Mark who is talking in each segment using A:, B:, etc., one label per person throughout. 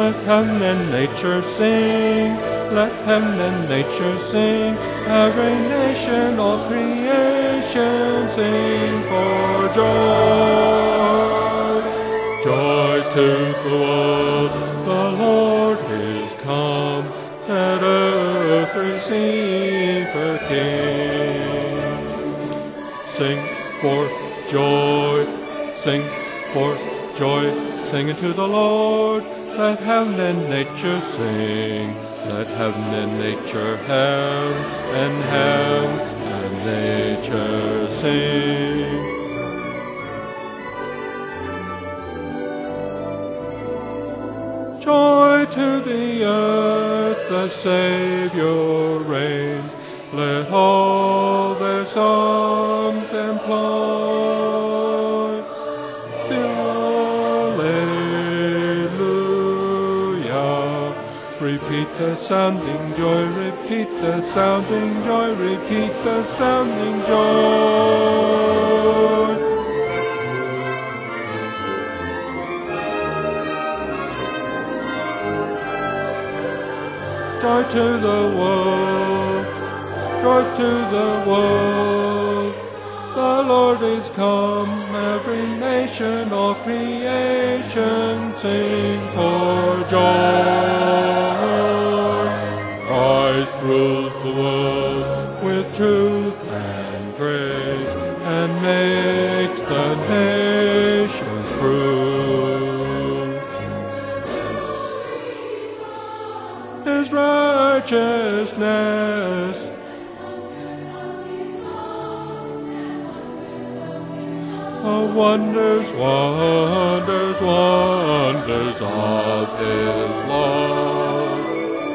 A: Let heaven and nature sing, let heaven and nature sing, every nation, all creation sing for joy. Joy to the world, the Lord is come, let earth receive her King. Sing for joy, sing for joy, sing unto the Lord. Let heaven and nature sing, let heaven and nature hem and nature sing. Joy to the earth, the Savior reigns, let all their songs employ. Alleluia. Repeat the sounding joy, repeat the sounding joy, repeat the sounding joy. Joy to the world, joy to the world. The Lord is come, every nation, all creation sing for joy. Christ rules the world with truth and grace, and makes the nations prove His righteousness. Oh, wonders, wonders, wonders of His love.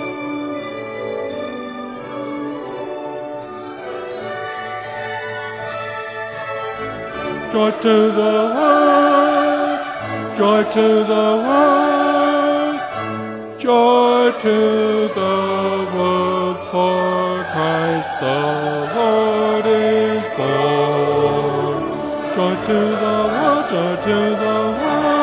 A: Joy to the world, joy to the world, joy to the world, for Christ the Lord is born. Joy to the world, joy to the world.